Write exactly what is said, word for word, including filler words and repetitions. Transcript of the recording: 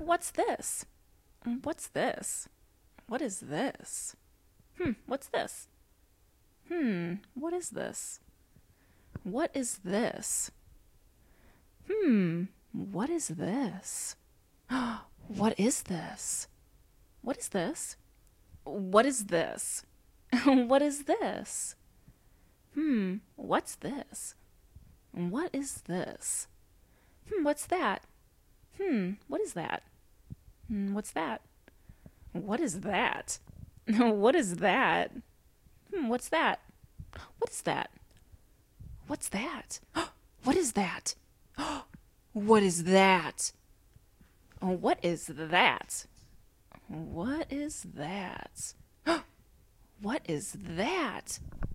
What's this? What's this? What is this? Hmm, what's this? Hmm, what is this? What is this? Hmm, what is this? What is this? What is this? What is this? What is this? Hmm, what's this? What is this? Hmm, what's that? Hmm, what is that? Hmm, what's that? What is that? What is that? Hmm, what's that? What is that? What's that? What is that? What is that? What is that? What is that? What is that?